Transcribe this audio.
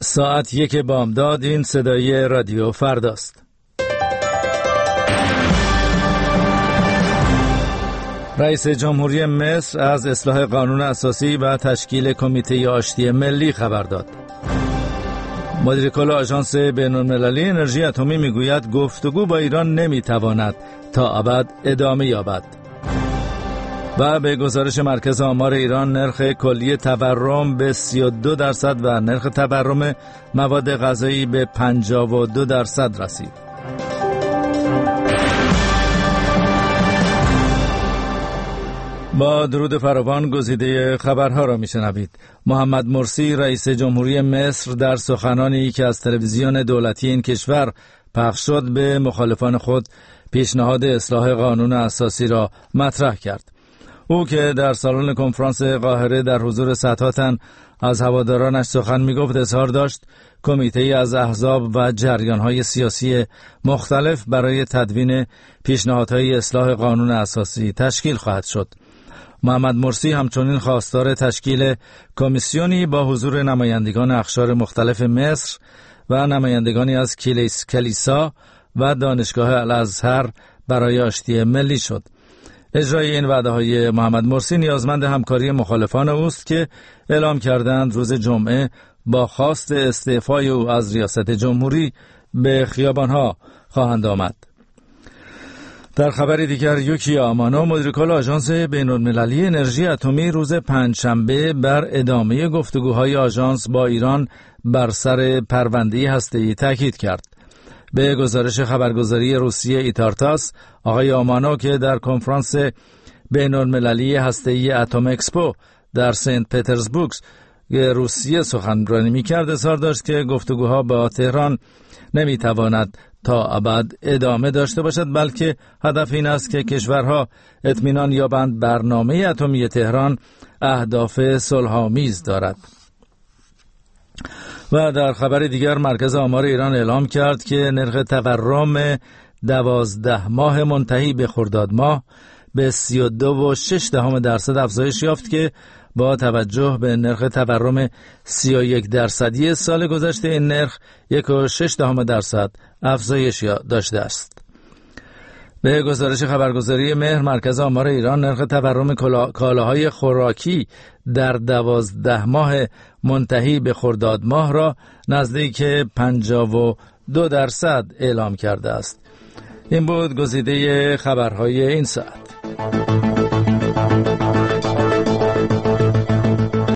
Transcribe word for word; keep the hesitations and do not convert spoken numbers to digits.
ساعت یک بامداد. این صدای رادیو فرداست. رئیس جمهوری مصر از اصلاح قانون اساسی و تشکیل کمیته آشتی ملی خبر داد. مدیر کل آژانس بین‌المللی انرژی اتمی میگوید گفتگو با ایران نمیتواند تا ابد ادامه یابد. و به گزارش مرکز آمار ایران نرخ کلی تورم به سی و دو درصد و نرخ تورم مواد غذایی به پنجاه و دو درصد رسید. با درود فراوان گزیده خبرها را میشنوید. محمد مرسی رئیس جمهوری مصر در سخنانی که از تلویزیون دولتی این کشور پخش شد به مخالفان خود پیشنهاد اصلاح قانون اساسی را مطرح کرد. او که در سالن کنفرانس قاهره در حضور صدها تن از هوادارانش سخن میگفت اظهار داشت کمیته از احزاب و جریان‌های سیاسی مختلف برای تدوین پیشنهادهای اصلاح قانون اساسی تشکیل خواهد شد. محمد مرسی همچنین خواستار تشکیل کمیسیونی با حضور نمایندگان اقشار مختلف مصر و نمایندگانی از کلیسا و دانشگاه الازهر برای آشتی ملی شد. اجرای این وعده‌های محمد مرسی نیازمند همکاری مخالفان اوست که اعلام کردند روز جمعه با خواست استعفای او از ریاست جمهوری به خیابان‌ها خواهند آمد. در خبر دیگر یوکیا آمانو مدیر کل آژانس بین‌المللی انرژی اتمی روز پنجشنبه بر ادامه گفتگوهای آژانس با ایران بر سر پرونده هسته‌ای تاکید کرد. به گزارش خبرگزاری روسیه ایتارتاس، آقای آمانو که در کنفرانس بین‌المللی هسته‌ای اتم اکسپو در سنت پترزبورگ روسیه سخنرانی می‌کرد، اظهار داشت که گفتگوها با تهران نمی‌تواند تا ابد ادامه داشته باشد، بلکه هدف این است که کشورها اطمینان یابند برنامه اتمی تهران اهداف صلح‌آمیز دارد. و در خبر دیگر مرکز آمار ایران اعلام کرد که نرخ تورم دوازده ماه منتهی به خرداد ماه به سی و دو و شش دهم درصد افزایش یافت که با توجه به نرخ تورم سی و یک درصدی سال گذشته این نرخ یک و شش دهم درصد افزایش داشته است. به گزارش خبرگزاری مهر مرکز آمار ایران نرخ تورم کالاهای خوراکی در دوازده ماه منتهی به خرداد ماه را نزدیک پنجاه و دو درصد اعلام کرده است. این بود گزیده خبرهای این ساعت.